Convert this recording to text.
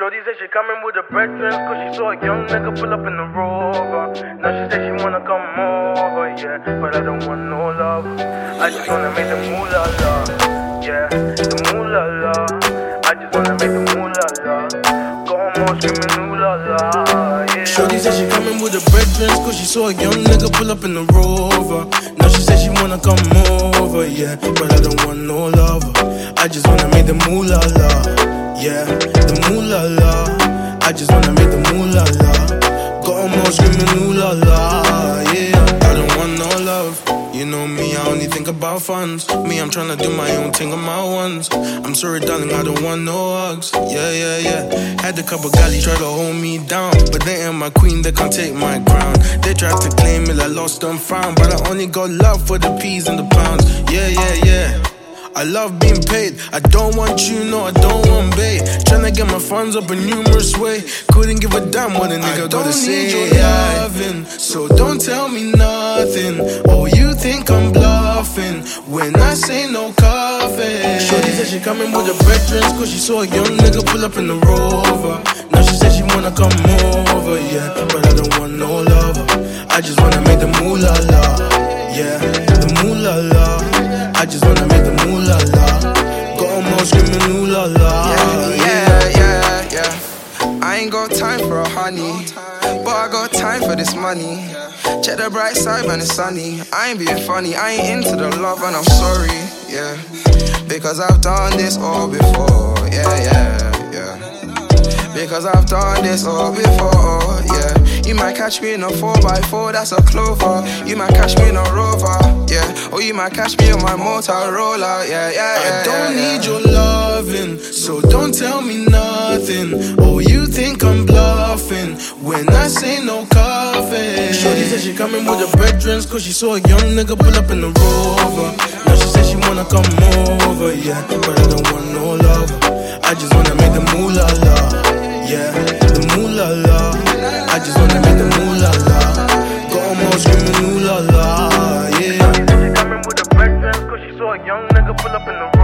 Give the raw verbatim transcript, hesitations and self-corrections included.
Shorty said she coming with her brethren, cause she saw a young nigga pull up in the Rover. Now she said she wanna come over, yeah, but I don't want no love. I just wanna make the moolah la, yeah, the moolah la. I just wanna make the moolah la. Go on more screaming ooh la la, yeah. Shorty said she coming with her brethren, cause she saw a young nigga pull up in the Rover. Now she said she wanna come over, yeah, but I don't want no love. I just wanna make the moolah la, yeah, the moolah la. I just wanna make the moolah la. Got 'em all screaming ooh la la, yeah. I don't want no love. You know me, I only think about funds. Me, I'm tryna do my own thing on my ones. I'm sorry, darling, I don't want no hugs. Yeah, yeah, yeah. Had a couple galley try to hold me down, but they ain't my queen, they can't take my crown. They tried to claim it, I lost and found, but I only got love for the peas and the pounds. Yeah, yeah, yeah. I love being paid. I don't want you, no, I don't want bait. Tryna get my funds up in numerous way. Couldn't give a damn what a nigga gotta say. I don't need your loving, so don't tell me nothing. Oh, you think I'm bluffing when I say no coffee. Shorty said she coming with her brethren, cause she saw a young nigga pull up in the Rover. Now she said she wanna come over, yeah, but I don't want no lover. I just wanna make the moolah la, yeah, the moolah la. I just wanna make the moolah la. Got 'em all screaming ooh la la. Yeah, yeah, yeah, yeah. I ain't got time for a honey, but I got time for this money. Check the bright side when it's sunny. I ain't being funny, I ain't into the love and I'm sorry, yeah. Because I've done this all before, yeah, yeah, yeah. Because I've done this all before, yeah. You might catch me in a four by four, that's a Clover. You might catch me in a Rover, yeah. Or you might catch me on my Motorola, yeah, yeah, yeah. I don't yeah, need your loving, so don't tell me nothing. Oh, you think I'm bluffing when I say no coffee. Shorty said she coming with her brethren, cause she saw a young nigga pull up in the Rover. Now she said she wanna come over, yeah, but I don't want no love. I just wanna make the moolah la, yeah, the moolah la. I just wanna make the moolah la. Got 'em all screaming ooh la la, yeah. She coming with her brethren, cause she saw a young nigga pull up in the